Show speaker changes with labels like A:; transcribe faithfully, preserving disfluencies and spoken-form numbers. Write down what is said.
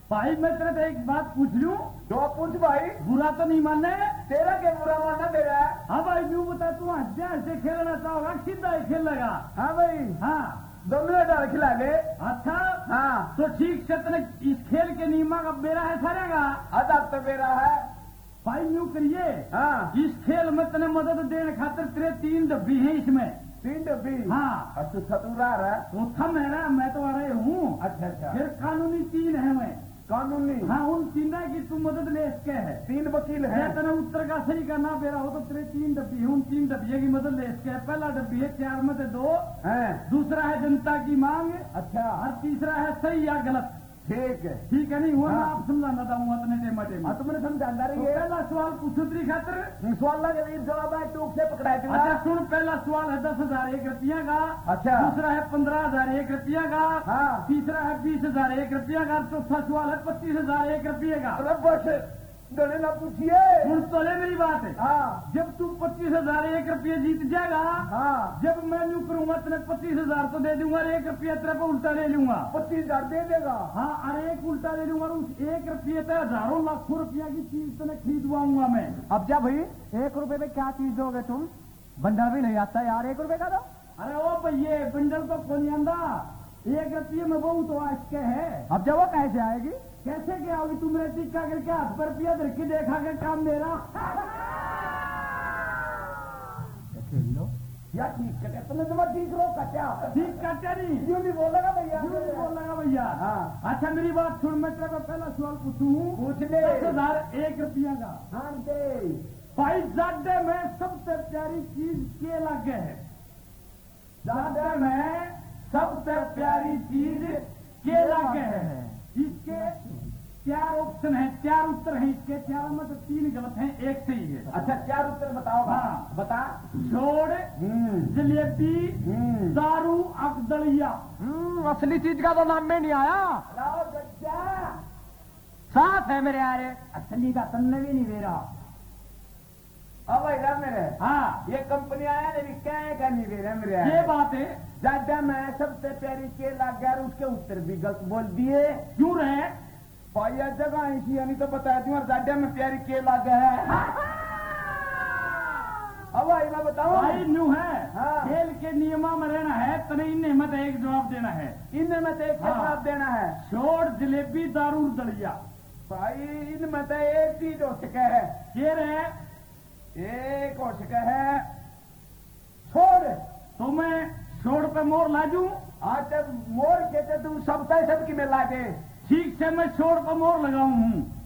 A: भाई मैं तेरे से एक बात पूछ लूं?
B: तो पूछ भाई।
A: बुरा तो नहीं मानने?
B: तेरा क्या बुरा मानना तेरा?
A: हाँ भाई यूं बता, तू हंसते हंसते खेलना चाहोगा सीधा ही खेलेगा?
B: हाँ भाई।
A: हाँ
B: दोनों डर खिला ले।
A: अच्छा
B: हाँ
A: तो ठीक से तेने इस खेल के नियमा का बेरा है सारेगा?
B: अदब तो मेरा है
A: भाई यूं करिए,
B: हाँ।
A: इस खेल में तेने मदद देने खातिर तेरे तीन डब्बी हैं इसमें।
B: तीन डब्बी?
A: हाँ।
B: और तू सतुरा रहा?
A: वो थम है ना, मैं तो आ रहे हूँ।
B: अच्छा अच्छा।
A: फिर कानूनी तीन है मैं।
B: कानूनी?
A: हाँ उन तीन की तू मदद ले इसके है।
B: तीन वकील है।
A: तेने उत्तर का सही करना बेरा हो तो तेरे तीन डब्बी है, उन तीन डब्बियों की मदद ले इसके है। पहला डब्बी है चार में से दो
B: है,
A: दूसरा है जनता की मांग,
B: अच्छा,
A: और तीसरा है सही या गलत।
B: ठीक है
A: ठीक है नहीं हुआ?
B: हाँ।
A: आप समझाना चाहूंगा अपने टेमा टेमा।
B: हाँ तुमने समझाना रही
A: तो
B: है।
A: पहला सवाल पूछो तेरी खातिर।
B: सवाल लगे जवाब है टूक से पकड़ाए दूंगा।
A: अच्छा सुन, पहला सवाल है दस हजार एक रुपया का।
B: अच्छा।
A: दूसरा है पंद्रह हजार एक रुपया का।
B: हाँ।
A: तीसरा है बीस हजार एक रुपया का। चौथा सवाल है पच्चीस हजार एक रुपये का।
B: अरे बस दोनों ना पूछिए।
A: सुन तो ले मेरी बात है।
B: हाँ
A: जब तू पच्चीस हजार एक रुपये जीत जाएगा,
B: हाँ,
A: जब मैं यूं करूंगा तेरे पच्चीस हजार तो दे दूंगा और एक रुपया तेरे को उल्टा ले लूंगा।
B: पच्चीस हजार दे देगा?
A: हाँ, अरे एक उल्टा ले लूंगा, उस एक रुपये पे हजारों लाखों रुपया की चीज तेने खरीदवाऊंगा मैं।
B: अब जा भाई, एक रुपए में क्या चीज दोगे तुम? बंडल भी नहीं आता यार, एक रुपए का दो।
A: अरे ओ भैये बंडल तो कौन आंदा, एक रुपये में वो तो आज के है।
B: अब जब वो कैसे आएगी?
A: कैसे क्या होगी? तुम मेरे टिक्का करके हाथ पर रुपया धर के देखा के काम मेरा
B: खेल लो या ठीक है, तुमने तुम्हारा ठीक रो क्या?
A: ठीक काटे नहीं,
B: क्यों नहीं बोलेगा भैया?
A: क्यों नहीं बोलेगा भैया?
B: हाँ।
A: अच्छा मेरी बात सुन, मैं तेरे को पहला सवाल पूछूं।
B: पूछ ले।
A: दस हजार एक रुपया का।
B: हाँ दे
A: भाई जाडे में सबसे प्यारी चीज के लगे है? जाडे में सबसे प्यारी चीज के लगे है? इसके चार ऑप्शन है, चार उत्तर हैं इसके। चारों में से तीन गलत हैं, एक सही है।
B: अच्छा चार उत्तर बताओ।
A: हाँ।
B: बता।
A: छोड़, जलेबी, दारू, अकदलिया।
B: हम्म असली चीज का तो नाम में नहीं आया। साफ है मेरे यार,
A: असली का तन्ने भी नहीं दे रहा।
B: अब भाई मेरे
A: हाँ
B: ये कंपनी आया नहीं क्या क्या नहीं दे रहा मेरे यार।
A: ये बात है।
B: जाडा में सबसे प्यारी के लग गया, उसके उत्तर भी गलत बोल दिए।
A: क्यों रहे
B: भाई जगह ऐसी यानी तो बताया थी, और जाडा में प्यारी के लग है। अब भाई मैं बताऊं
A: भाई न्यू है।
B: हाँ।
A: खेल के नियमा में रहना है, तने इन्हें मत एक जवाब देना है।
B: इनमें मत एक
A: हाँ।
B: जवाब देना है।
A: छोड़, जलेबी, दारू, दलिया।
B: भाई इनमें तो एक चीज हो सके है।
A: ये रहे
B: एक हो सके है छोड़।
A: तो मैं छोड़ पे मोर लाजू।
B: आज तक मोर कहते तू सबसे सबकी में ला दे।
A: ठीक से मैं छोड़ पे मोर लगाऊ हूँ।